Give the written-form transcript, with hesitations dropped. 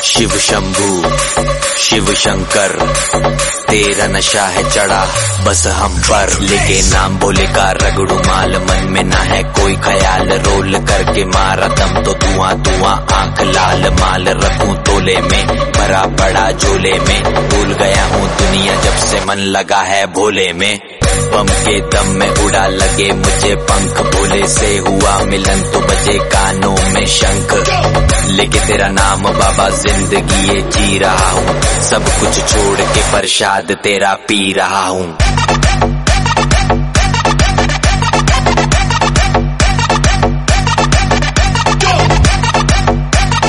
शिव शंभू शिव शंकर तेरा नशा है चढ़ा बस हम पर। लेके नाम भोले का रगड़ू माल, मन में ना है कोई ख्याल। रोल करके मारा दम तो धुआं धुआं आंख लाल। माल रखूं तोले में भरा पड़ा झोले में। भूल गया हूँ दुनिया जब से मन लगा है भोले में। बम के दम में उड़ा लगे मुझे पंख। भोले से हुआ मिलन तो बजे कानों में शंख। लेके तेरा नाम बाबा जिंदगी ये जी रहा हूँ। सब कुछ छोड़ के प्रसाद तेरा पी रहा हूँ।